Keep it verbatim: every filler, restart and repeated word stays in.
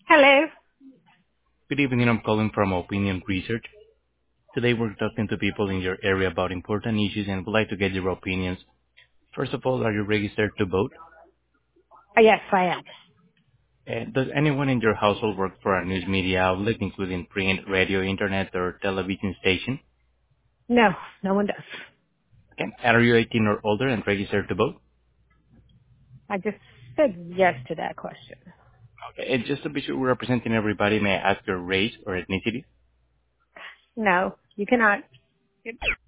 Hello. Good evening. I'm calling from Opinion Research. Today we're talking to people in your area about important issues and would like to get your opinions. First of all, are you registered to vote? Oh, yes, I am. And does anyone in your household work for a news media outlet, including print, radio, internet, or television station? No, no one does. Okay. Are you eighteen or older and registered to vote? I just said yes to that question. Okay. And just to be sure we're representing everybody, may I ask your race or ethnicity? No, you cannot.